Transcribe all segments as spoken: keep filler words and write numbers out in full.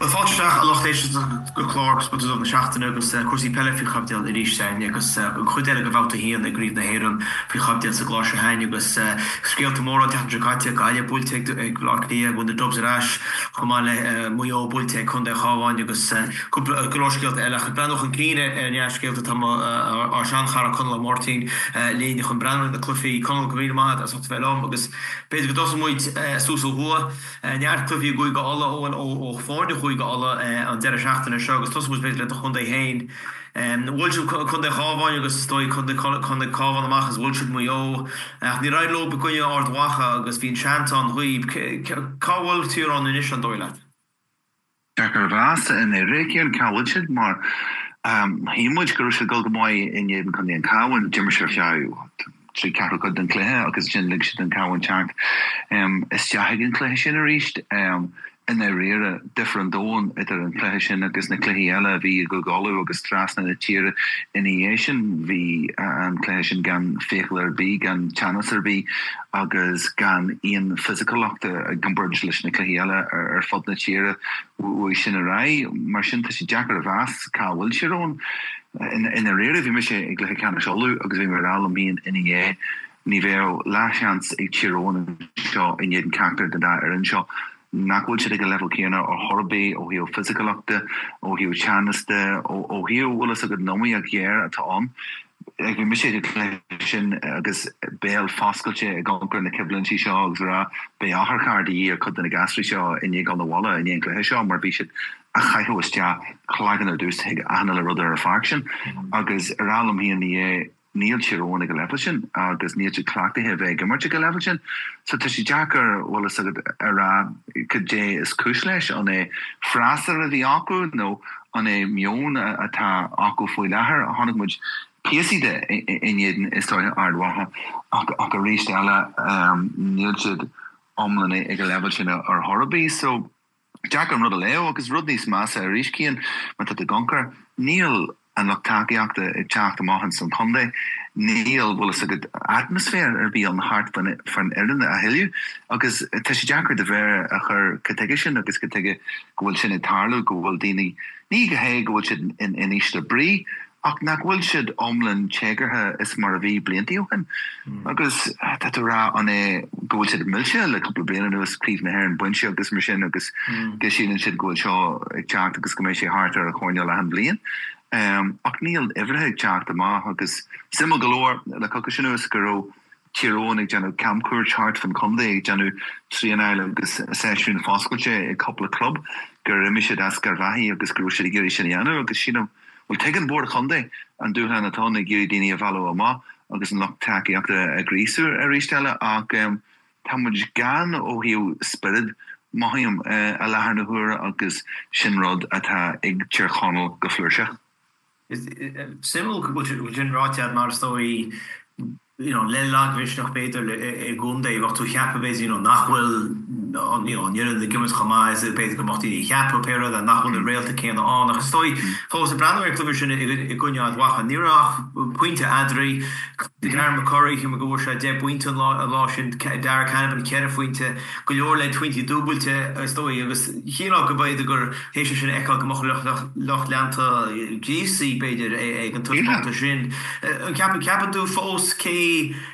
fáteach a lochtééis go chlás bu op seachtain agus cuasí pelle fi chabdeel i rístein agus chudéile go bhta híon a gríomh na héan fi chabdeel sa gláise hain agus scéalta mór teáite gaiile bulte gláí bhna dobsarás chumáile muo bulte chun de cháháin agus glóscéalt eile chu brenoch an cíine nearcéalta á seanchar chun le mórtíín léine chun brenn a clufií con goíad as bhom agus beidir go dos muid súsal hua near clufií goig go alle óan ó fáde chuig alle an de seachtain se agus tos moet le chun héin. Wol chun de cháháin agus stoi chun chun de cáhan amachchas bhil siid muo ach ní raid lo becuine ardhacha agus bhín seanán chuoib cáhfuil túr an inis an dóile. Dear bhas in é récéan cáhfuilsid mar hímuid gur se go gomáid in éan chun an cáhain Jimmer se fiú. Trí ceú go den cléthe agus sin lig si an cáhain teach. Is teagin cléthe sin a ríist in a rare different doon it er een pleisje agus na klehiele wie go galú agus strasna na tíre ination wie an pleisje gan féler bí gan chancer bí agus gan een physicalachta gan burlis na klehiele er er fod na tíre sin a ra mar sin te Jackar vas kawil siron in in a rare vi me sé ag le kann allú agus vi mar alumín in é ní ve láchans ag chiron seo in jeden character den da er in seo. Nachhfuil si go level céanna ó thorbé ó hiú physicalachta ó hiú teanasta ó hiú bhfuil a go nóí a ggéir atá an. Ag bhí mis sé sin agus béal fáscailte ag gágur na ciblintí seo agus ra bé áthar cardí ar chud na gasrí seo iné gan bhla in éon seo mar bhí siad a chaithhuiste chlágan ar dús ag anna le rud ar a faction agus ar allam híon ní Neil Chiron go levelsin agus ní clachtta he ve mar go levelsin so te si Jackar wall ra dé is kuleis an é frasar a vi aku no an é mion atá aku foi lehar a hannig mu peide inhéden is ardwaha a go rééis eile níl omlan ag go levelsin ar Horbí so Jackar rud a leo agus rudnís massa a riiscían mat de gankar níl an lochtaíachta ag teach amachchan san chundé níl bhfuil a go atmosfér ar bí an hart fan Ireland a hiú agus te sé Jackar de bhar a chur cateige sin agus go teige gohfuil sin i tarlú go bhfuil daoine ní go hé gohfuil si in iste brí ach nach bhfuil siad omlan tégarthe is mar a bhí bliantíochan agus dat ra an é gohfuil siad millse le couple blian nuas críomh na hair an buintse agus mar sin agus go sin siad gohfuil seo ag teach agus go mééis sé hart ar a chuine le an blian. Um, ach níl everheag teach ma agus simul galoor le co sin go tirónig gennu camcur chart fan Condé gennu trí an eile agus seisiún fáscoilte a couple club gur imiisi as garvahi agus gro sé géri sinnu agus sin bhil te an board Condé an dúhan atá géri déine a val ma agus an loch takeíachta a grísú a ristelle ach um, támuid gan ó hiú spirid maim uh, a lehar na hure agus sinrod atá ag tíirchanal go flúrse. Is simul gin rátead mar stoi you know le lag vis noch beter e gunde wat to jappe be you know nachhul you know you the gimmers chama is beter gemacht die jappe per dan nachhul de rail te ken aan nach stoi volgens de brandweer television e gunja wacha nirach pointe adri de gar McCurry him go de pointe la dar kind of kere pointe goor le twenty dubbelte stoi agus hier go bei de gur he sin ekkel gemacht loch loch lente G C beter e kan to sin cap cap do false k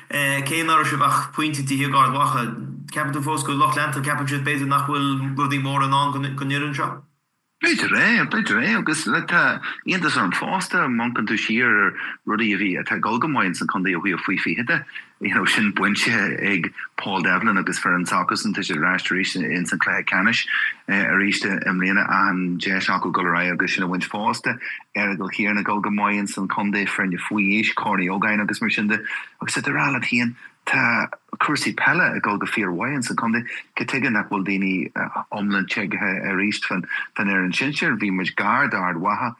cé ná se bach pointinte hi gar wacha cap fós go Lochland cap be nachhfuil rudí mór an an gonnieren seo. Peter ré Peter ré agus le intas an fásta mankan tú siar rudí a bhí a golgamáin san chundé a hui a fuifi hitte sin buintse ag Paul Devlin agus fer an tagus an tu restoration in san léir canis a ríiste am léna an je go gorá agus sin a wint fásta er go chéar na golgamáin san chundé frenne fuiéis choí ógain agus mar sinnde agus ra hían Tá cuasí pelle a go go fear wain san chundé ke nach bhfuil daoine omlan teagathe a ríist fan fan ar an sinseir bhí mar gard ard watha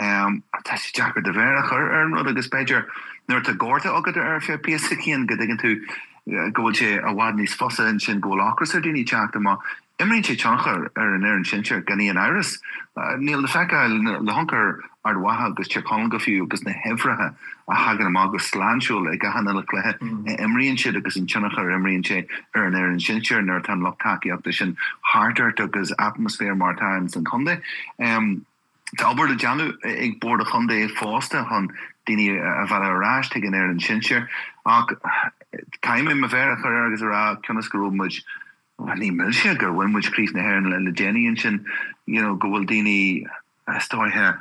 tá sé Jackar de bhéach ar ar an rud agus beidir nuir a gcóirta agad ar fé piacían go dgan tú gohfuil sé a bhhad níos fosa an sin ggóil achras ar daoine teachta má imrinn sé teachar ar an ar an sinseir ganí an áras níl le feáil le hankar ardwaha agus Chicon go fiú agus na hefraha a hagan am agus slánsúil ag hanna le léthe imríonn siad agus an tunnachar imríonn sé ar an ar an sinseir nar tan lochtaíachta sin hartart agus atmosfér mar times an chunde. Um, Tá Albert a Janu ag board a chunde fásta hon dini a bhela arás tegin ar an sinseir ach caiim me bhéir a chuir agus ará ceannas go muid ní millse gur bhain muid crís na hair le le Jenny sin you know go bhfuil daoine stoithe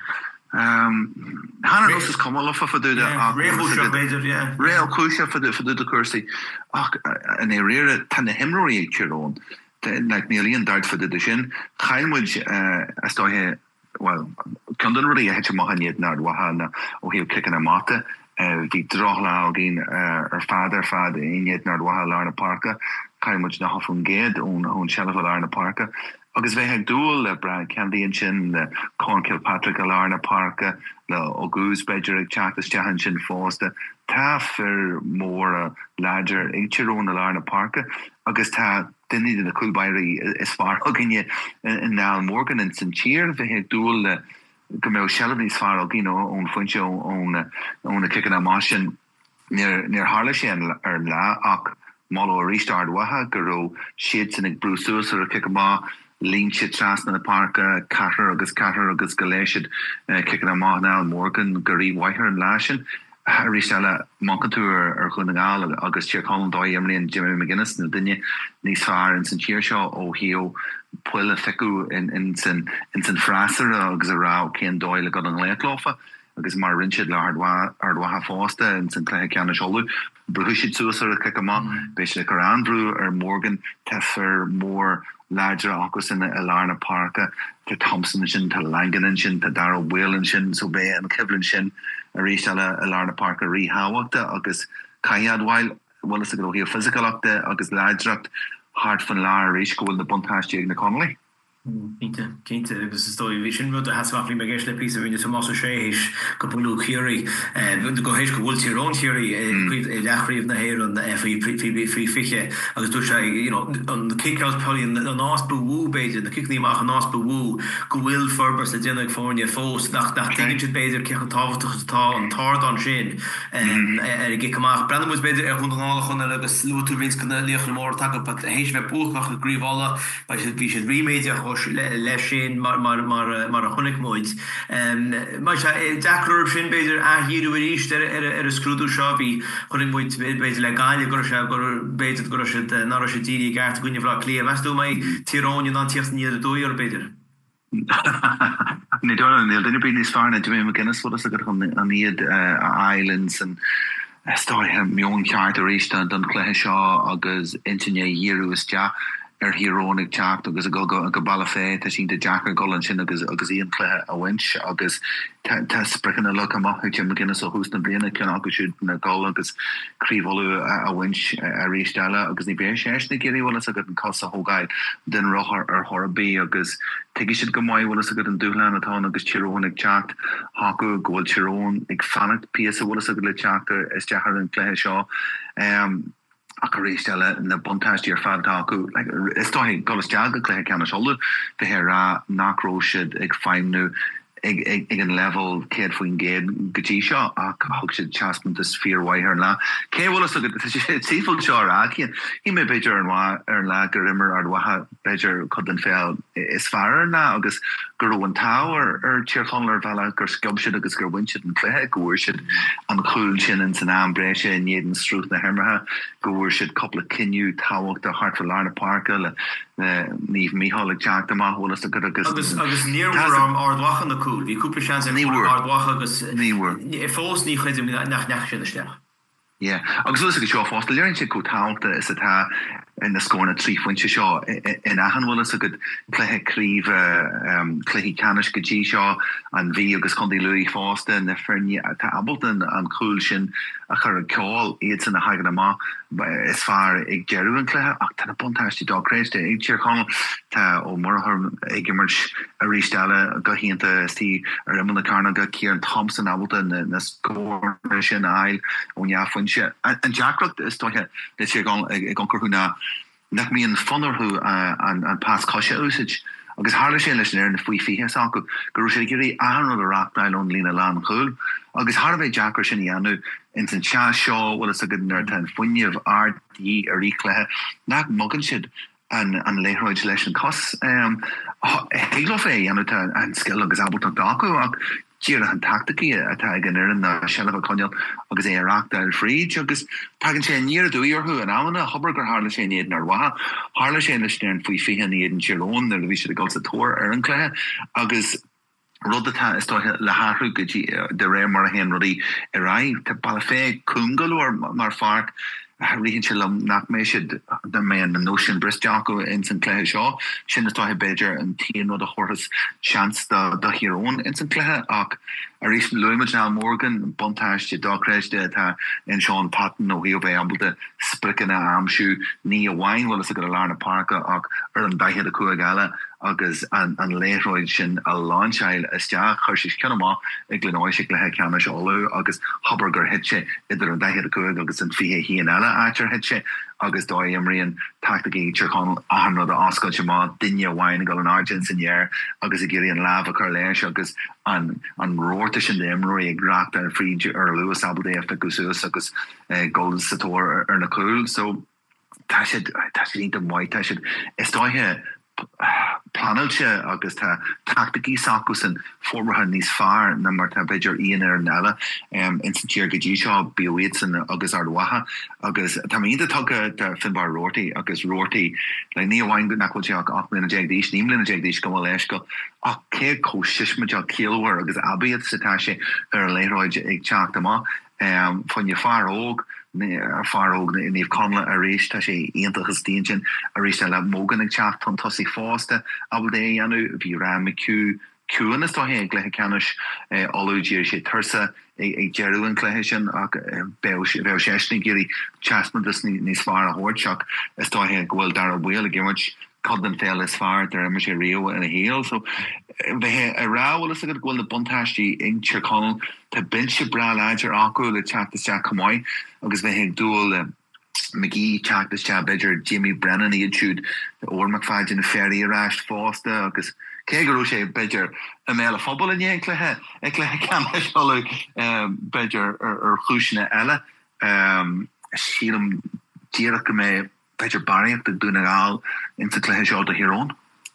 um Hannah Ross is kom off for the real crucial for the for the cursi ach an area tan the hemorrhage chiron like nearly and died for the sin Chaimwood uh I sto here well kan really het ma net naar wahana o he kicking a mate uh die drochla gin uh er vader vader in net naar wahala parka Chaimwood na hofun ged on on Shelva parka agus bheit ag dúil le Brian Candy sin le Corn Kilpatrick a Larna Parka le August Beiger ag teachtas tehan sin fásta tá fir mór a láidir ag tirón a Larna Parka agus tá duine na coolbairí is far aginne in Niall Morgan in Saint Cyr bheit ag dúil le go mé Shelby far agin ón funse ón ón a kicking a masin near near Harle sin ar lá ach malo restart waha guro shit sin ag brúsús ar a kick ma lean shit tras na the parka Carter agus Carter agus Galatian uh, kicking a ma now Morgan Gary Whiter and Lashin Harry Stella Moncantour or Hunningal agus Chair Colin Doy Emily and Jimmy McGuinness and Dinny Nice Far and Saint Cheershaw Ohio Puella Fiku in in Saint in Saint Fraser agus a Rao Ken Doyle got on Lakelofa agus mar rinchid le hardwa hardwa fásta in Saint Clair Canna Sholu Bruhushid Susa a Kikama Bishop Carandrew or Morgan Teffer more larger agus in Alarna Parka to Thompson sin to Langan sin to Darrell Whalen sin so be and Kevlin sin a restala Alarna Parka rehawakta agus Kayad while well is go here physical acta agus large hard fan la rish go the buntash na Connolly Inte Kinte agus stoi vi sin mud has afli me gesle pí vin Thomas Sheis goú Curie en go héis go wol ron Curie lechríf na héir an fi fi fiche agus du you know an the kickhouse poli an nasbu woo beit the kickní ma an nasbu woo go will ferber se Dinnig California fós nach nach dinge beidir ke tácht tá an tard an sin en er ge kamach brand moet beidir er hun chun agus lotu vins kan lich mor tak op héis me boach gríf alle by vi remedia le sin mar mar mar mar a chonig moid um mar dakor sin beidir a hiú is er er a scrúdú shopi chonig moid beidir le gaile go se go beidir go se na se dí gart gunne vla kle was do mei Tironian an tiecht nie doier beidir Ne do ne bin is far Jimmy McGuinness wat go an iad islands and story hem mion charter stand an léthe seo agus intinne hiú is ja er hirónig teach agus a go go go ball fé tá sin de Jackar go an sin agus agus íon cléthe a winch agus tá sprechen a lu amach Jim McGuinness a hús na bliana cin agus siú na go agus críomhú a winch a réistelle agus ní bé séis na géirí bhil a go an cos a hógáid den rochar ar thorabí agus tuigi siad go maiid bhil a go an dúlan atá agus tírónig teach hacu ghfuil tírón ag fannacht pí a bhil a go le teachtar is dechar an cléthe seo um a réistelle na bontáistí ar fadtá acu like is dóigh golas deaga cléthe ceanna seolú go hir ra nachróisiid ag feimnú ag ag ag an level céad faoin géad gotí seo ach thug siad chasman is fíorhaithar lá cé bhfuil a tífuil seo ra cían hí mé beidir an bhá ar le gur immer ar watha beidir chud an féil is fear ná agus gur an táir ar tíorchonlar bhela gur sciom siad agus gur bhain siad an cléthe gohfuir siad an chúil sin in san ambréise in iad an strúth na hermathe gohfuir siad coppla cinniú táhacht a hart for Larna Parka le níomh míála teach amach bhfuil a go agus agus agus níorm ardwachan na cool vi cúpla sean an ardwacha agus níhar fós ní chuidir nach nach sin isteach yeah agus lu go seo fásta leann si go táta is atá in na scóna trí fointe seo in ahan bhfuil a go cléthe críomh cléthaí canis go dtí seo an bhí agus chundí luí fásta na fearne tá abaltain an chúil sin a chur an ceáil iad san na hagan amach is fear ag dearú an cléthe ach tá na buntáistí dóréiste ag tíor chun tá ó marthir ag immert a rístelle go hínta tí ar imime na carna go Kieran Thompson abaltain na scóir sin ail ón neafhainte an Jackrocht is dóthe le sé ag an curthúna nach mi an funnerhu uh, an an pas cosise úsage agus hále sé leis ar na faoi fihe sacu gur sé gurí an a raachnailón lína lá chuúil agus Harbeh Jackar sin anu in san cha seo wala a good nerd tan funineh ardí a ríclethe nach mogan siid an an leroid leis an cos um heglo fé anu an skill agus abot daku ag Gira an tactici atá gan ar an shelf conil agus é arachta al fríd agus pagan sé níar dúíorthú an amna hobergur hála sé éiad ar watha hála sé leis an faoi fihan éiad an tíón ar bhí sé go sa tóir ar an cléthe agus ruddatá is le háthú go de ré mar a hen rudí a raibh tá balla fé cúngalúir mar farc rihin se nach mé de mé an notion bristeachú in san cléthe seo sin atá beidir an tí nó a chortas chans da da hirón in san cléthe ach a rí luimiid ná Morgan bontáiste dáréiste atá in Sean Patton ó hí bheith ambalta spricin a amsú ní a bhhain bhil a go lána parka ach ar an daihead a cuaig eile agus an an léroid sin a láseil isteach chuir cinná ag glenáisi lethe ceanna seolú agus hobergur hitse idir an daihead a cuaig agus an fihe hí an eile áitir hitse agus dó imríon tacticí tíán ahanrad a oscail se má duine bhhain go an Argent sinnéir agus i ggéirí an láh chu léis agus an an roirta sin de imróí ag graachta an fríd ar luas abaldé a goús agus golden satóir ar na cúil so tá sé tá sé ínta mhaid tá sé is dóithe planeltje agus tá tacticí sacú san formartha níos fearr na mar tá beidir íon ar an eile um, in san tíir go dtí seo bíoid san agus ar watha agus tá ínta tugad de finbar roirtaí agus roirtaí le ní bhhain go nachfuil teach ach mlína déagdíis ní mlína déagdíis go leis go ach cé cóisiisme a céalhar agus abiad satá sé ar an léróid ag teach amá um, fanne fear óg farog in die konle a rééis tá sé einintachas déintjin a rééis le mógan ag teach tan tosí fáste abal dé anu bhí ra me Q Qan is tá hé glethe canis olúdíir sé thusa ag jeúin léthe sin ach beh séning géirí chasman níos far a hórteach is tá hé gohfuil dar a bhil a gimmert codden fel is far der immer sé rio in a heel so we a ra is a go de bontáistí in Chirconnell te binse bra leidir aku le chat is komoi agus we hen doel McGee chat is bidger Jimmy Brennan iad de oor McFadge in a ferry rast fáste agus Kegur sé bidger a mé a fobal in jenklethe ik le kan bidger er chuúsne elle sílam dieach go mé Peter Barry de doen al in te kle seo de hierón.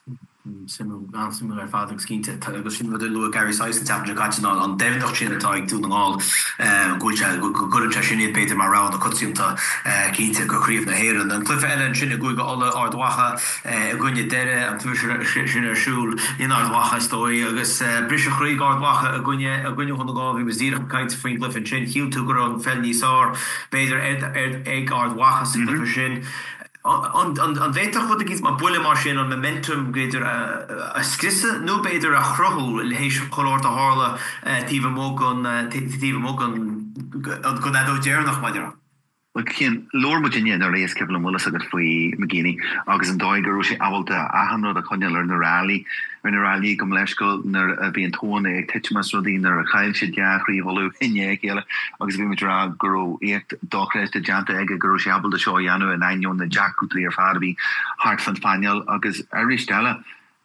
similar father skinte agus sin de lo Gary Sice tap gat an Davidch sin atá doen all go go sin beter mar ra a kosimta kinte goríf na heren an cliffe ellen sinnne go go alle ardwacha gonne dere an sinnne siúl in ardwacha stoi agus brise chrí ardwacha a gonne a gonne hun ga vi was die kaint fin glyffen sin hiú to go an fel níá beidir ag ardwacha sin sin. An véach wat gis ma bulle mar sin an momentum geidir a skrisse no beidir a chrohul le hééis choir a hále tíve mógan tíve mógan go do déir nach maidir. Cén loor moet je naar rééis kebel mulle a foi McGinney agus an daiger sé awalte ahan a konjal er na rally er na rally gom lesko nar a vi an tone ag timas rodí nar a chail si deachrí volú hinne hele agus vi met ra go écht dochreiste janta ag go sé abel de seo janu en ein na Jackútri er farbi hart van Spaniel agus erstelle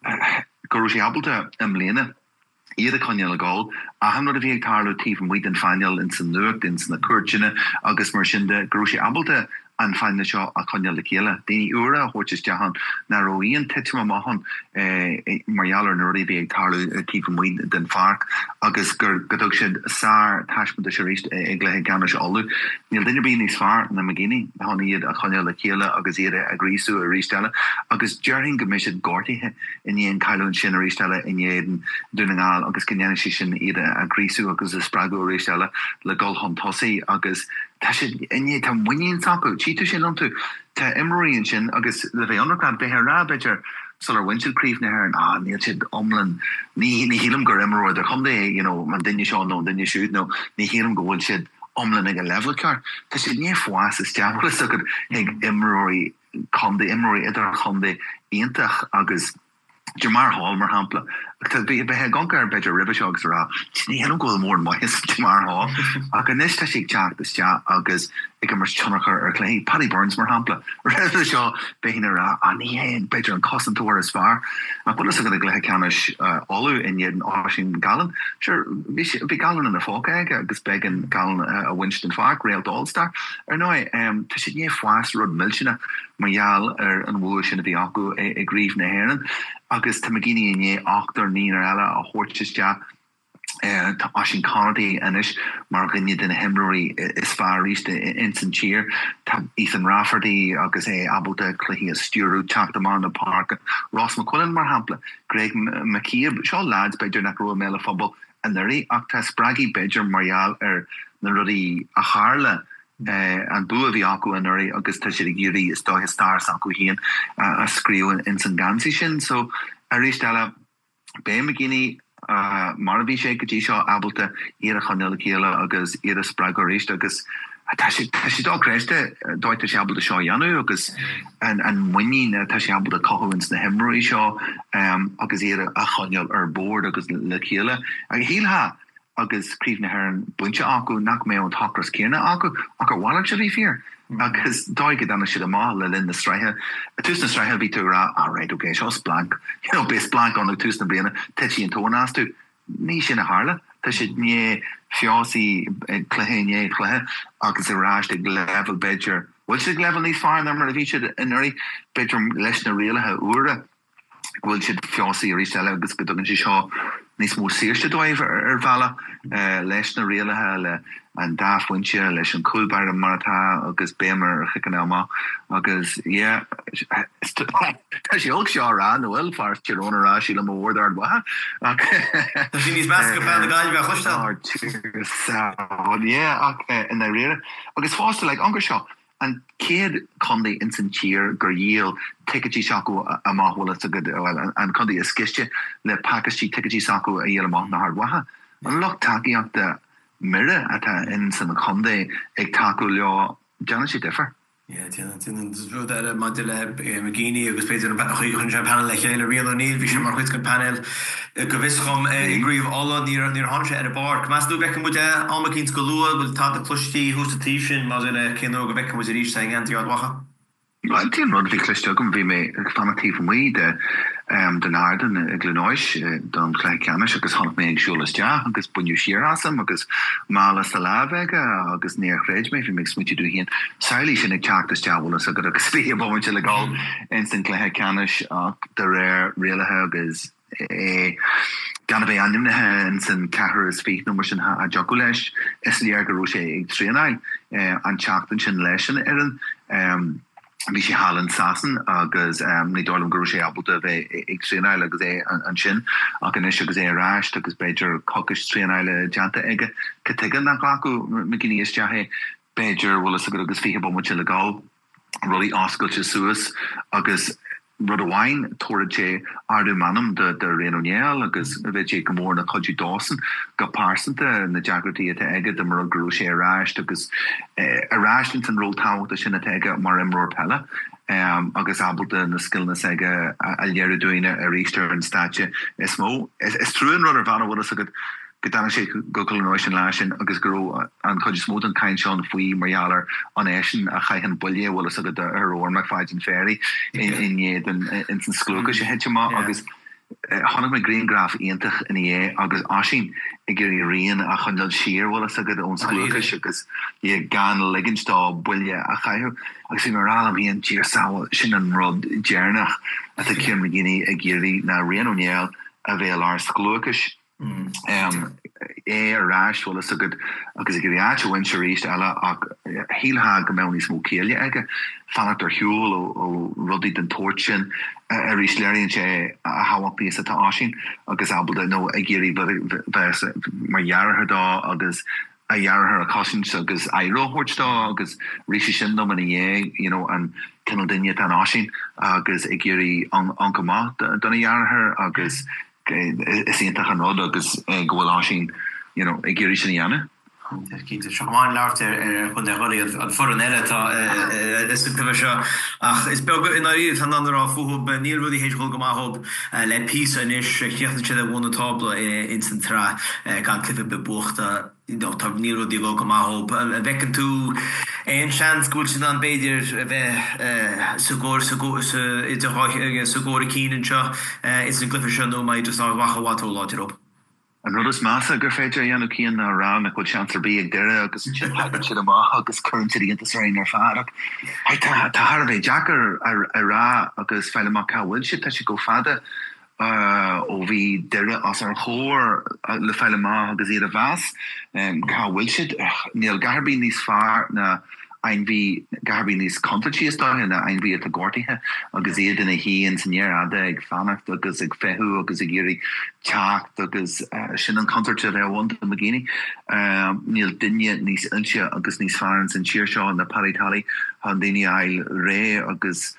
go sé abelte am lene. Iad conal gáil a han a bhí tarú tí an wit an feinal in san nucht in na curtine agus mar sin de grúisi abalte an feinine seo a conal le chéile. Déine ura hortis dehan na roíon tiitma mahan marhealar na ruí bhí tarú tí an wit den farc agus gur godog siad sár taisma se rééis ag lethe gan se allú. Níl duine bí níos far na McGinney há iad a conal le chéile agus iad a grísú a réstelle agus dearing gomisisiid gortithe in éon caiún sin a réstelle in éan dunaá agus cinnne sin ide a grísú agus a spragu réistelle le gol hon tosaí agus tá iné tá muíon sacu tíú sin antu tá imíonn sin agus le bheith anrá be ra beidir sul ar wintil críf na her ah níl siad omlan ní ní hílam gur imróid a chundé you know man dunne seo no dunne siúd no ní hílam gohfuil siad omlan ag a level car tá si ní fuas is teamla agad ag imróí chundé imróí idir chundé íontach agus Jamar Hall mar hapla be be gonkar be ribbejogs ra ni hen go mór mai mar ha a gan nista si chat is ja agus ik mar chonnacher er léi Paddy Burns mar hapla seo be ra an hen be an costantor as far a bu go gle canis olu in jeden ásin galan sure be galan in a folk agus begin galan a Winston Fark rail Allstar er no um te si nie fwas rud milchina marall er an wo sin a vi aku e grief na heren agus te magini in achtar ní ela a hortjes ja Tá sin Kennedy inis mar gnne den hemroí is far iste instant cheer Tá Ethan Rafferty agus é abalta chluhí a stúrú teachtamán na park Ross McQuillan mar hapla Greg McKeeb seo lads beidir nach ro mele fobal an nuí ach tá spraggy beidir marial ar na rudí a charle Uh, an bu vi aku an ori agus te sé géri is sto stars aku hien a skriw in san gansi sin so a ristella be McGinney uh, mar vi sé go seo abalta ire chanile chéle agus ire spragorist agus si dá kreiste doite sé abal seo janu agus an an muin te sé abal a cohans na hemroí seo um, agus ire a chanil ar board agus le chéle a héel ha agus kríf na her an bunse aku nach mé an takras kene aku aku wal se vi fear agus doige dan si ma le lin na streihe a tu na streihe ví ra a right oké okay, blank you know bes blank an tu na blene te en tonas tu ní sin a haarle te si nie fiasi klehéé chléhe agus a ra de level bedger wat se level ní far nummer a vi in ri bedroom leis na réle ha ure wil si fiasi ri agus go si seo nís mór séste doibh ar bhela leis na réalathe le an dáfuintse leis an coolbar an martá agus bémar chican ma agus tá sé og seo rá nóhfuil far tírónará sí le mórdard wa sí níos me go fe gail chluiste in na réire agus fásta le angur seo an céad condi in san tír gur díal tiketí saku a máhla a good an condi is skiste le pakistí tiketí saku a dhéal má na hard watha an loch taki ach de mirre at in san condi ag taku leo Jana si differ. Yeah, dat man McGinney agus pe chun panel le chéile ri níl vi mar chuid gon panel go viskom gríf all ní ní hanse ar a bar. Mas du bekken mu amkins goúa go tá a plutí hostatísin mas kin go bekken mu rí anti wacha. Tí rud vi cliste gom vi mé fanatí van mí de den aarden Illinois don klein kennis agus han mé siúlas ja agus bunju siar asam agus málas a lávege agus neerréid mé vi mé smuti du hien Sailí sin ag teachtas jawol a go agus spe bo le gal instant léthe kennis de réir réalathe agus gan bé animnethe in san cehar is fé nummer sin a jogu leis is lear go sé ag trénai an teachtan sin leisin an vi sé halen sassen agus ni dolum go sé abalta bheith ag tréile agus é an sin a gan is agus é ráist agus beidir cogus tréile deanta aige categan nach gacu me gin is jahe beidir will a agus fi bo mu le gal roli oscail suas agus rud a wein toje ardu manam de de réoniel agus ve gomór na chodju Dawson go pásanta na jagrati a aige de mar gro sé raist agus a rastin an roll ta a sin aige mar imror pelle um, agus abalta na skillnas aige a léire doine a rister an statje is mó is trú an rudder van wat a good Gedan sé go colonation lásin agus gro an chu smód an kaint seán faoi marialler an éisisin a chaichen bulle wall a go ar ormach feidin ferry in in den in san skloga sé het ma agus hannig me Greengraf eintach in é agus asin i gur rion a chundal siir wall a go on skloga agus je gan leginstá bulle a chaihu agus sin mar am hí an tíir sa sin an rod dénach a ki me ginine a géri na réoniel a bvé ar sklogus. Mm. Um, é ráis wol so good agus gur win éist eile ach híha go mení smó céile aige fanart ar hiúil ó rudí den tosin a rí léironn sé a hahaí atá ásin agus abal nó a géirí marhearthdá agus a dhearthar a cosint agus aróhortá agus rí sin no man é you know an tin dunne an ásin agus i géirí an ankamá donna dhearthar agus is intach an rod agus gohfuil sin you know ag géirí sin anna Kinte seáin leart chun de choí an for an eile is se ach is be in í an anrá fuú be níl rudí hééis go gomáób le pí inis cheachtan si a bhna tabla in san tra gan clifa be buchtta tar ní rudí go gomáób vekken tú ein sean go sin an beidir bheith sagóir sagóir cían seo is an glyfa se nó mai just ná wachaható láidir op. An rud is massa gur féidir anú cían na rá na go seanar bí ag deire agus si má agus chuintí an rain ar fáach. Tá bheith Jackar a rá agus feile má cáhfuil si tá si go fada ó bhí deire as ar chóir le feile má agus iad a bheas cáhfuil siid níl garbí níos fearr na ein vi garbí níos contatí sta na ein vi a gortithe agus iad in a híon sannéir ada ag fannacht agus ag fehu agus ag géirí techt agus sin an concert a bhaint a magéine níl dunne níos inse agus níos fearn san tíir seo na paritali han daine eil ré agus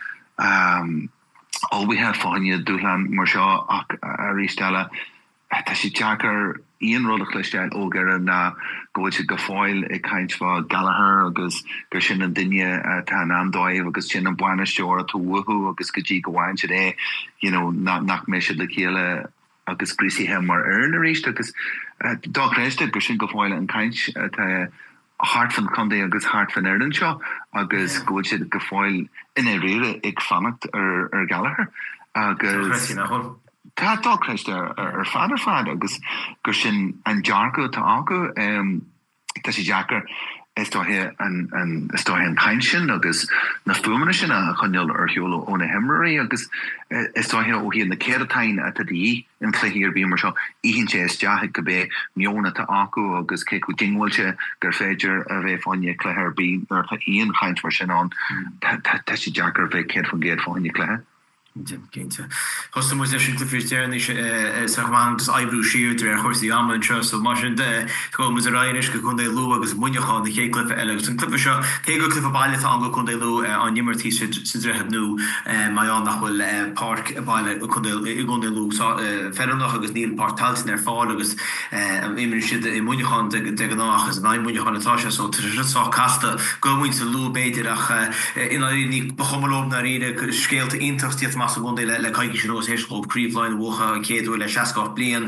all we have fáinne dúlan mar seo ach a rístelle tá si Jackar íon rud a chluisteil ógar na gohfuil si go fáil ag caiintfa Gallagher agus gur sin an duine tá an andóibh agus sin an buine steir a tú wuhu agus go dtí go bhhain si é nach mé se le chéile agus grísithe mar ar na rééis agus dáréiste gur sin go fáile an caiint hart van condé agus hart van Erden seo agus gohfuil si go fáil in é réire ag fannacht ar ar Gallagher agus Tá dáreiste ar fadar fad agus gur sin an jargo tá agu tá sé Jackar istóhe an an istóhe an kainsin agus na fumana sin a chuneil ar heolo óna hemmerí agus istóhe ó hí na céirtain a dí in chléhir bí mar seo íhinn sé is deathe go bé mionna tá acu agus cé go dingwailte gur féidir a bheith fáinne chléir bí ar íon chaint mar sin an tá sé Jackar bheith céir fan géad fáinne chléthe. Keinte. Hosta mu sin clifristearní man ebrú siúr ar chósaí am tro so mar de go mu reiris go chun lú agus muineán na ché clifa eile an clifa seo ché go clifa bailile an go chun lú an nimmertí sidrehab nó mai an nachhfuil park bailile gun lú fernach agus níl partaltin ar fá agus immer si i muineán de an nach as na muineán atá so sá casta go muint sa lú beidir ach ina ní bechomlóm na riide scéalte intachtí mas go le caiigi sin os héiscó príomhlein bhcha céadú le seaá blian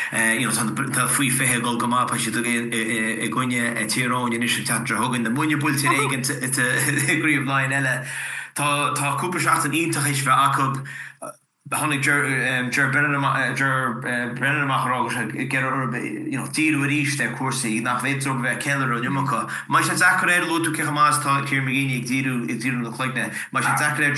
faoi fethe go go mápa si i gcuine tíráin is tetra thugann na muine builte éigen gríomhlein eile Tá cúpa seach an ionintach éis bheith acu hannig gur brennenachrá tíú ríist ar cuasaí nach féidir bheith ceir ó Nniumacha. Mai sé dechar éir lú ce más tá céir magéine ag díú ag díú na chluigne. Mai sé dechar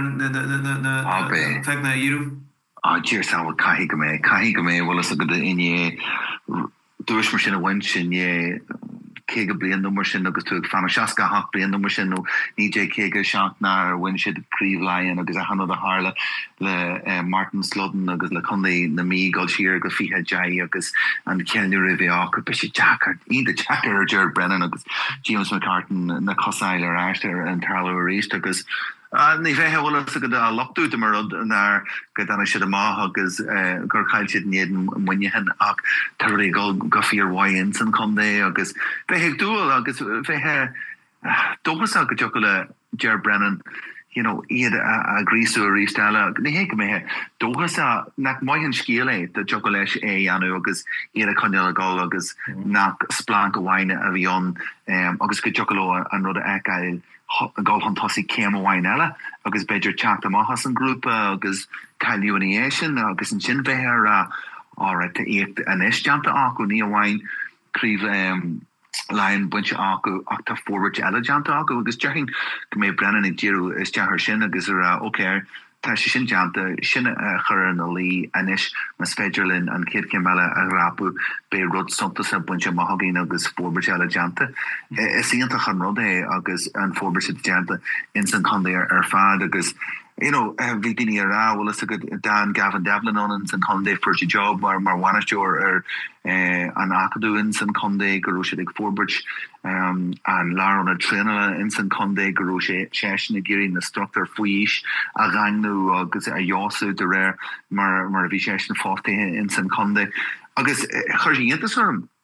éir feicna íú? Á dír sábhfuil caihí go mé caihí go mé bhfuil a go iné dúis mar sin a bhain sin ke blian nummer sin agus tu fan seaca ha blian nummer sin no ní J ke seach na win si príomhlein agus a han a haarle le Martin Sludden agus le chundé na mí go siir go fihe jai agus an Kenny rivé go be si Jackar í de Jackar Ger Brennan agus James McCartan na cosáile air an Tarlo rééis agus ní bheithe bhfuil go a lochtú mar nar go anna si má agus gur chailtid néad muinehan ach tar go go fíorhhain san chundé agus bheithe dúil agus bheithe dogus a go jo le Ger Brennan iad a grísú a rístelle ní hé go méthe dogus a nach maihan scíle de jo leis é anú agus iad a chuine gá agus nach splán go bhhaine a bhíon agus go joló an rud a eáil gal han tosi céim bhhain eile agus beidir teach amachchas an grúpa agus caiúation agus an sin bheithir a áit écht an issteanta acu ní bhhain críomh lein buintse acu ach tá forward eilejananta acu agus deing go mé brenn ag ddíú is dethir sin agus ar ócéir tá sé sin deanta sinna chur na lí anis na Speidirlinn an céad cé meile a rapú be rud sonta sa buintse mahagén agus forward eilejananta is íontach an rud é agus an forward deanta in san chundé ar fad agus you know vi dini ra well is a good Dan Gavin Devlin on san Conde for job mar mar wanajor er an akadu in san Conde garoshe forbridge um an la on a trainer in san Conde garoshe cheshin giri na structure fuish a rangnu agus a yosu de rare mar mar vi forty in san Conde agus churji intersom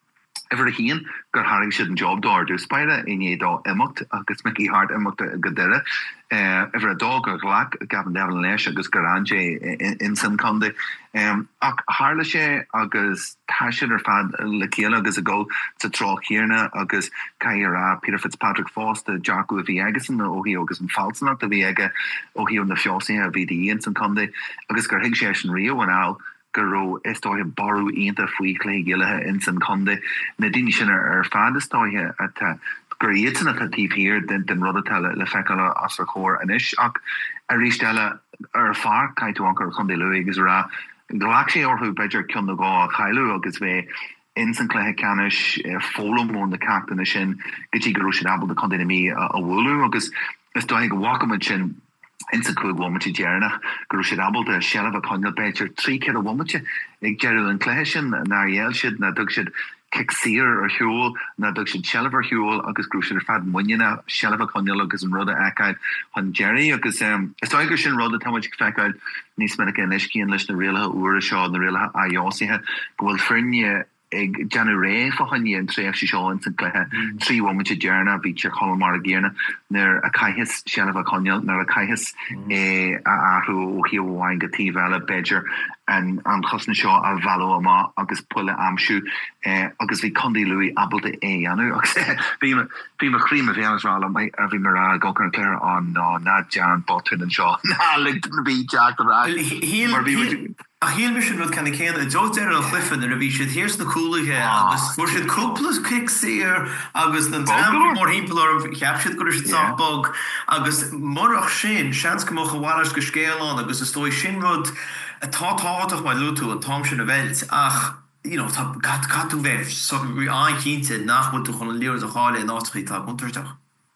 Ever a hien gur haring si an job door do spire in é dá imacht agus Mickey Hart imacht a godere ever a dog gur glak Gavin Devlin leis agus garanje in some conde um ach harle sé agus tashin er fad le kiele agus a go to tro hierna agus kaira Peter Fitzpatrick Foster Jaco Viegason o hi agus an falsen de Viega o hi on the Fiosi a V D in some conde agus gur hig sé Rio an al Guro istoi baru inta fui clay gille in some conde na dini sin er fad istoi at Great at a deep here den den rodetelle le fekala as chor an ish ach a ristelle er far kai to anker conde luigus ra galaxy or who better kun go chailu agus we in san cléthe canish fólum on the captain sin giti go abel de conde mi a wulu agus istoi go walk sin in sa cwg womatje jerna gro si abel de shell of a conil becher tri ke a womatje ag jeru an cléisisin na yel sid na dug sid kick seer or huel na dug sid shell of her huel agus gro si fad munina shell of a conil agus an roda akaid han Jerry agus um stoiger sin roda how much fekaid nís me an iski an lis na réle oer seo na réle a josihe gohfuil frinje ag January for honey and tre si Sean san cléthe trí womatje jerna ví cho mar géna nar a caihis shell of a conil nar a caihis e a ahu o hihain gotí vela beger an an chosna seo a valo ama agus pulle amsú agus vi condi Louis abel de é anu vi vi ma cream of Venezuela mai a vi mar go an clear on no na Jan Botwin and Shaw na linked to be Jack the A heel mission wat kan ik ken Jo a chliffen er vi heers de koelige agus voor het koeples kik seer agus den mor himpel heb go bog agus morch sin chans kom gewaars geskeel aan agus stoi sinrod a tátáach mai lotu an Tom sin a welt ach you know gat gat we so vi aankinte nach moet gewoon leer de hale en afschiet unterdag.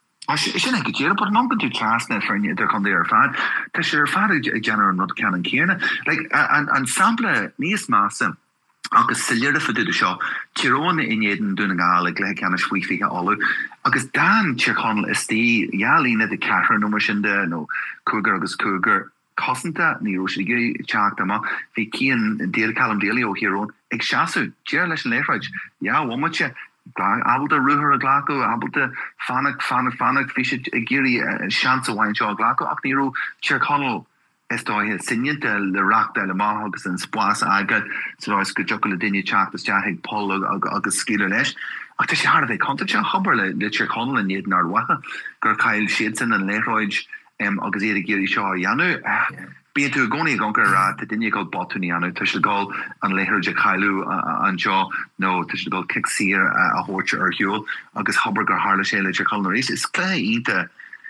sin ik keer op non tú klas net fer er kan er fa er fa general not can kene like an an sample níos masse agus silére fa de seo Tirone in jeden dunne gale le kann wifi alle agus dan Chirconnell is die jalíne de car nummer sin de no cougar agus cougar cosanta ní ro chaach ma vi kian deel calm delio hieron ik chasu je leis lereid ja womatje abel de ruher a glaco abel de fanak fanak fanak fi geri chance wine jaw glaco ach niro Chirconnell estoi he sinje de le rock de le mahogus en spas agad so is go jokle dinne chat is ja heg pol agus skiller leis ach te har de content hobber le le Chirconnell en jeden nar wa gur Kyle Shedson en Leroy um agus e geri shaw yanu Be to goni gonker ra te dinne go botuni anu tu go an leher je Kailu an jaw no tu go kick seer a horcher or huel agus hobber gur harle shele Chirconnell is clay ite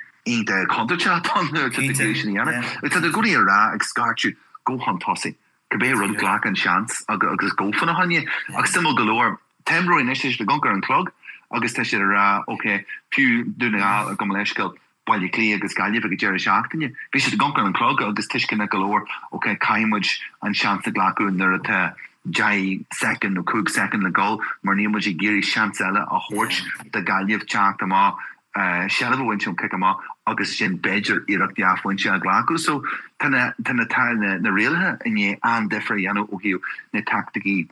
ite content chat on the situation yana it's a goodie ra ag scarchu go han tossy Cabe run glack and chance agus go fan a hanje ag simul galore Tembro in de gonker an clog agus te ra okay few doing a go lekel while you clear agus galje for Jerry Shachtanje vi de gonker an clog agus tischken galore okay Kaimwich an chance glaku ner at jai second no cook second the goal mar nemuji geri chancella a horch de galje chacht ma uh shell winchum kick ma agus sin beger irak die afwinch a glaku so tan tan tal na realhe in je aan differ yano o hiu ne taktiki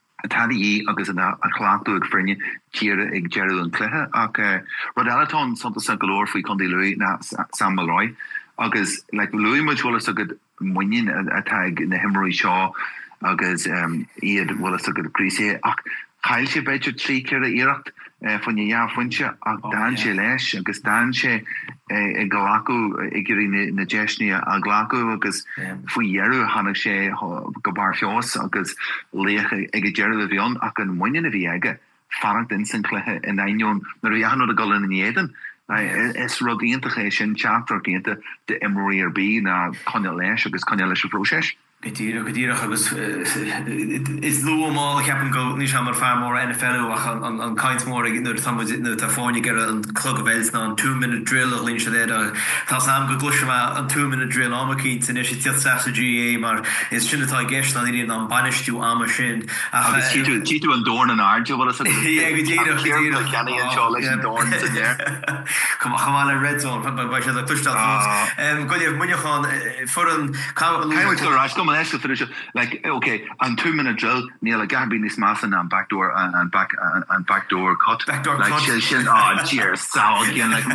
Tadi agus a chláú ag frine tíre ag jeú an cléthe ach rodalaton santa san golóir faoi chundí Louis na Sam Malroy agus le Louis muhla a go muin atá na himmorí seo agus iad bhla a go prísé ach chail sé beidir trí ceir a iirecht fan je jaarfuintse ach dan sé leis agus dan sé e galaku e gurí na jeisni a glaku agus fuiéru hanna sé go bar fios agus léche ige jeru a vion ach an muine a vi aige fannacht in sin cléthe in ainion na rihan a golin in éden is rodíintché sin chapter génte de immorí B na conne leis agus conne leis proces. Gedíach gedíach agus is lo má ik heb go ní mar far mór N F L an kaintmór nu fáinnig gur an club wels na an two minute drill a lin se Tá sam go glu an two minute drill amkin in is ti sa G A mar is sinnetá geist an í an banistú am sin tú an dorn an ard chaáile red zone se a tuistal goibh muineán for an like okay an two minute drill near a garbin is mass and backdoor and back and backdoor cut backdoor like cut oh cheers so again like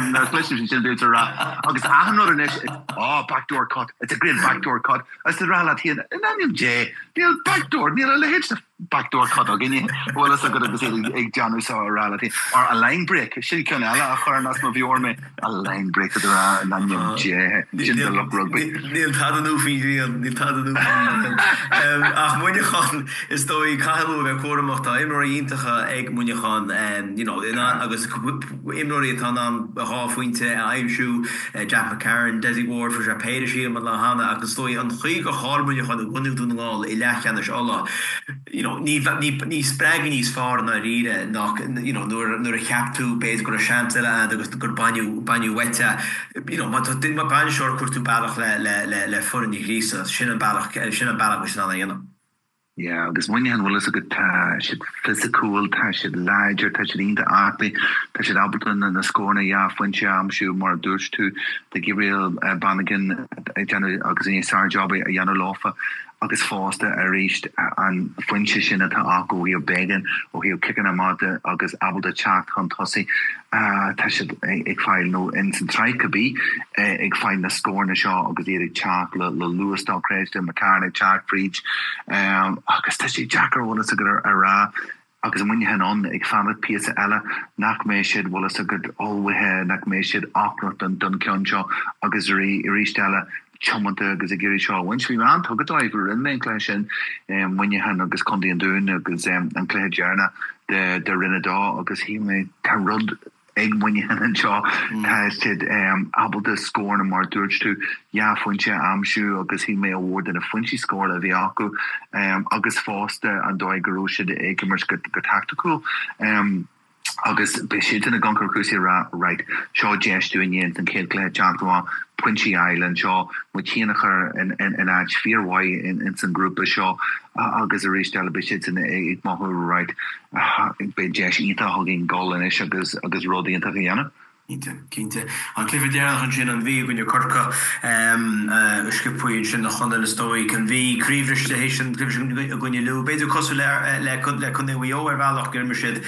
August oh backdoor cut it's a great backdoor cut as the rala and J backdoor near a hitch backdoor cut again well as a good ag Janus or reality or a line break she can a chornas ma bhíor me a line break to the an J rugby Níl tá an uí níl tá an ach muineán is dói caiú bheith cuaachta imíontacha ag muineán agus imnoí tá an háfuointe a aimimsú Jack McCarran Desi Ward for péidir sí man le hána agus dói an chuig go hámuineán a gunúáil i lechan is alla ní ní spragin níos far na rire nach nuair a cheapú béidir go a seanile agus gur banú banú wete din ma ban seir chuirtú bailach le le le le furin í rísa sin an bailach sin an bailach na dhéanam. Yeah, agus muine an bhfuil a go tá si physical tá si láidir tá si ínta áta tá si Ableton na scóna jaafhainte amsú mar dúirt tú de Gabriel Bannigan agus in sar job a dhéanú láfa agus fásta a ríist an foiinte sin atá acu hí began ó hí kickan amata agus Ableton chat chun tosaí tá si ag fáil nó in san tricabí ag fáil na scóna seo agus iad ag chat le Lewis Dockréiste McCartney chat Freach agus tá sé Jackar bhla a gur a rá agus muine hen an ag fanad píasa eile nach mé siad bhla a gur óhathe nach mé siad achnat an don cean seo agus rí i rístelle chomanta agus a géirí seo win vi an tugaddáibh in mé lei sin muine hen agus condí an dún agus an cléad dearna de de rinne dá agus hí mé tá rud ag muine hen an seo táid abal de scór na mar dúirt tú ja foiinte amsú agus hí mé award in a foiintí scór a bhí acu agus fásta an dóid goúisiid ag mar go tactical agus be si in a gankar cruisi ra right seo jeú in an céad léad Jacká Punchy Island seo mu chéanaachar in in ag fearhai in in san grúpa seo agus a rééis be si in ag mahu right be je ita hagin gol in is agus agus rodí an tahéana. Kinte an clifidéach an sin an bhí gon corca skippuid sin nach chun stoi can bhí críomhrichte hééis sin gonne lu beidir cosú le le chun le chun bhío ar bhealach gur mar siad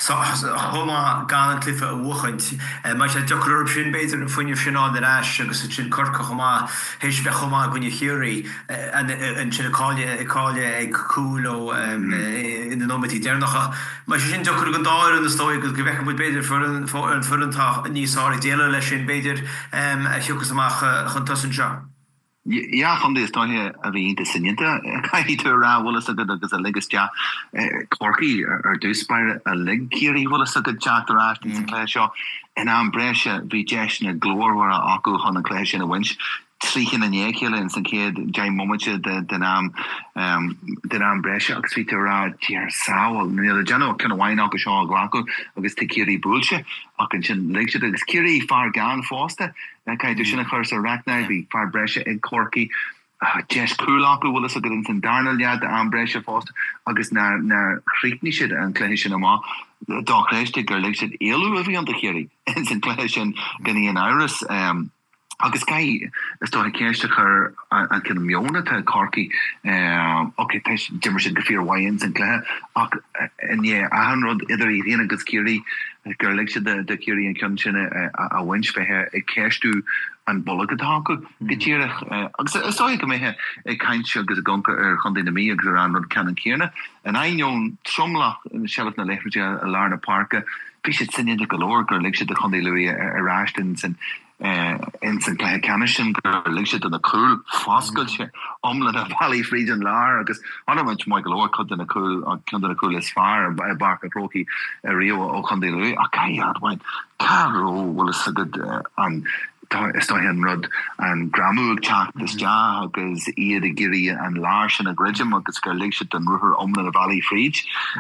thoma gan an clifa a bhuachaint mai sé deúb sin beidir an foiineh siná arás agus sin corca chomá hééis be chomá gonne chéirí an sin aáile aáile ag cooló in den nómatí déirnacha mai sé sin deúr an dáir an stoi agus go bhecha bud beidir fu an fu antá níos áí déile lei sin beidir a thugus amach chun tosan seo. Ja chun is táhe a bhí inte sinnta caií tú rá bhla a go agus a legus te corcaí ar dúspáir a legcíirí bhla a go teachtarrá san léis seo in an breise bhí deisna glórhar a acu chun an léis sin a winch tríchan an éile in san céad de momente den am den am breise agus ví rá tíar saoil na geno cin bhhain agus seo ghlacu agus te céirí brúlse ach an sin le agus céirí far gan fásta caiidir sinna chur a rana bhí far breise ag corcaí Jes coolachú bhla a go in san darnaliad de an breise fásta agus na na chríní siad an cléisi sin amá dáréiste gur le siad éú a bhí an de chéirí in san cléisi sin ganní an áras agus gai is sto keirste chur an kin miona te corki oké dimmer sin gefir wains en kle en je a han rod idir i hé agus kiri gur le de de kiri en kunsinne a winch fe e keirstu an bollegetanke getierig agus sto ik me e kaintse agus gonke er gan in de mé agus an rod kennen kene en ein joon somlach in self na le a larne parke fi sin in de galoor gur le de gan Louis errachtens en in san cléthe canishin gur lig si an a cool fáscailse omlan a Valley Freedom lár agus anhaint mai go chud in a cool chun a cool is fear a bar a roki a rio ó chundé lu a caiadhain caró bhfuil is agad an is sto hen rud an gramúg chat is ja agus iad a giri an lásin a gridjum agus gur lig si an ruher omlan a Valley Freed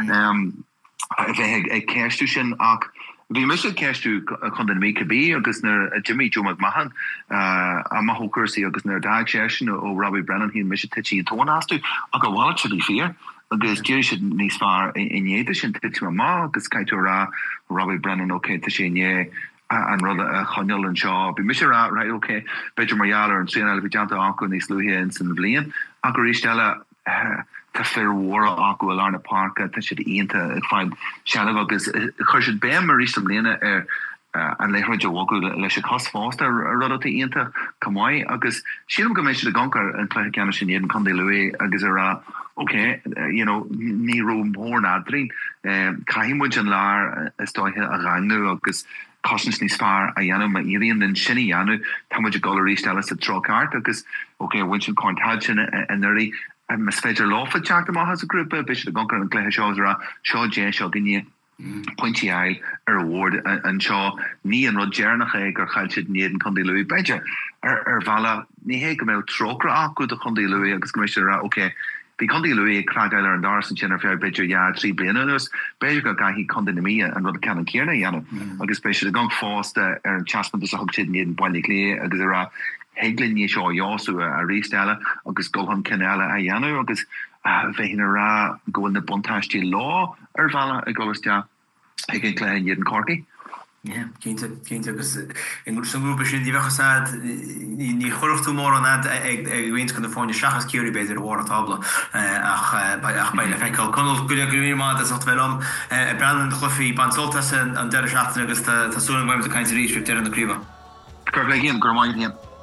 bheit ag ceirstú sin ach Vi mis keú chun den mé bí agus nar Jimmy Jo McMahon a mahokursi agus nar dag session ó Robbie Brennan hí mis tití tónastú a go wall lí fear agus dé si níos far inéidir sin ti má agus caiú ra Robbie Brennan ó sé sé an rud a chonneol an seo. Bí mis ra right okay, beidir marialler an trían vi janta aku níos luhe in san bblion a go rístelle Tá fir war aku a larna parka tá si inta ag fein se agus chu be mar rí sem léine ar an le hu wogu leis cos fásta rudta inta kamai agus sim go méisi a gankar an cle gan sin an condé lué agus ra okay you know ní rom mór nadrin caiimmu an lár stoithe a rangnu agus cosins ní sfar a janu ma irion den sinni janu tá mu goí stelle a trokart agus okay win coint hadsin en nuri mas féidir láfa teach má has a grúpa bis a gonkar an léthe seóra seo dé seo gnne pointí eil ar award an seo ní an rod dénach ag gur chail siid nían chundí luí beidir ar ar bhela ní hé go mé trogra acu a chundí luí agus go ra okay Bhí chundí luí cragail ar an dar san sinnar fear beidir ja trí blianús beidir go gaihí condinamí an rud cean céarna dhéanam agus béisi a gang fásta ar an chasman a hogtid nían buinnig lé agus ra Heglin ní seo jáú a réstelle agus gohan canile a dhéanú agus bheithin ra goin na bontáistí lá ar bhela a goiste ag an léin iad an corcaí. Keinte agus in sanúpa sin díhechasad ní chorchtú mór an ag vín gan fáinine seachas ciúí beidir bhór a tabla ach baile feáil conil go goí má as bhom brean chlufií bansoltas an de seachtain agus tásúna goim a caiint ríéis dear an naríomh. Gur le gin gur maiid